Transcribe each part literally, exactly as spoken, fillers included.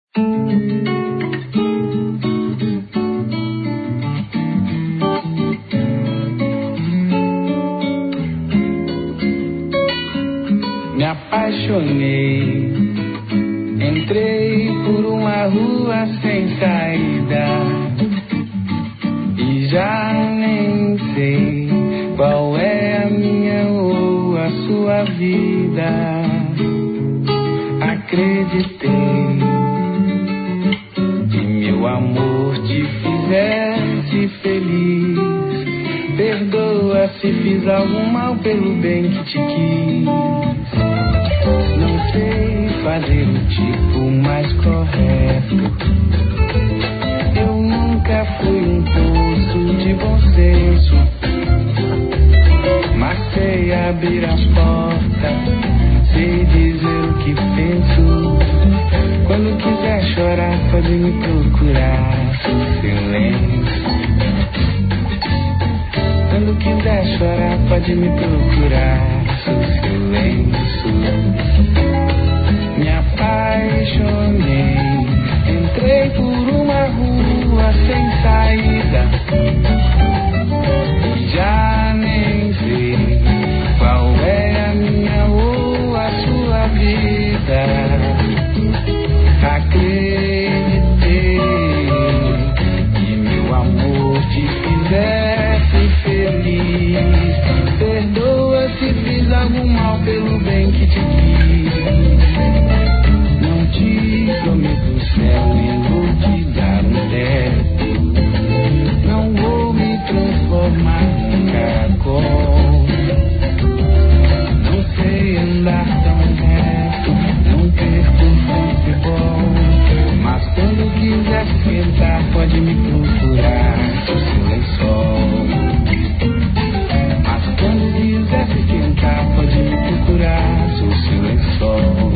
Me apaixonei, entrei por uma rua sem saída e já nem sei qual é a minha ou a sua vida. Acreditei que meu amor te fizesse feliz. Perdoa se fiz algum mal pelo bem que te quis. Não sei fazer o tipo mais correto. Eu nunca fui um poço de bom senso, mas sei abrir as portas, sei dizer o que penso. Quando quiser chorar pode me procurar no silêncio. Quando quiser chorar pode me procurar no silêncio. Me apaixonei, entrei por uma rua sem saída e já nem sei qual é a minha ou a sua vida. Acreditei que meu amor te fizesse feliz. Perdoa se fiz algum mal pelo bem que te quis. Não te prometo o céu, nem vou te dar um teto. Não vou me transformar num caracol. Não sei andar tão reto, não perco o futebol. Mas quando quiser esquentar pode me procurar no seu lençol. Mas quando quiser se esquentar pode me procurar no seu lençol.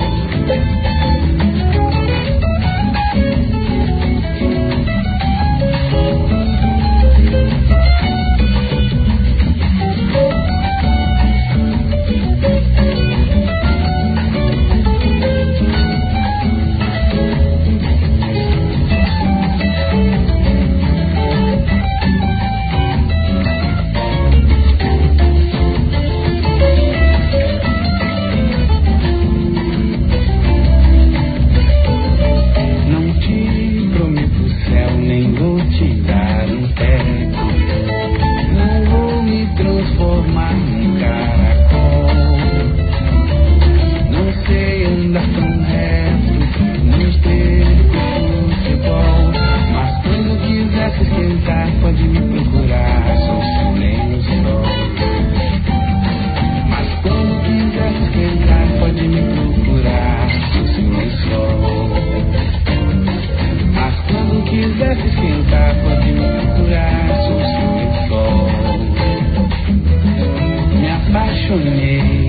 Me apaixonei,